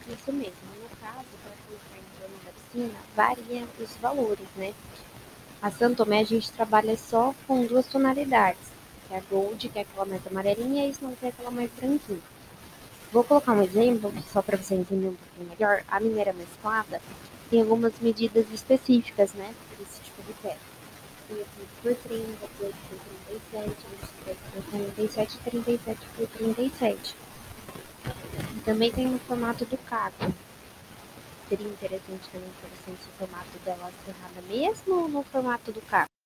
Isso mesmo. No caso, para colocar então na piscina, varia os valores, né? A Santomé a gente trabalha só com duas tonalidades, que é a Gold, que é aquela mais amarelinha, e a Snow, que é aquela mais branquinha. Vou colocar um exemplo, só para você entender um pouquinho melhor. A mineira mesclada tem algumas medidas específicas, né, para esse tipo de pedra. Tem aqui por 30, por 37, 27 por 37 e 37 por 37. E também tem no formato do caco. Seria interessante também para você esse formato dela serrada mesmo ou no formato do caco?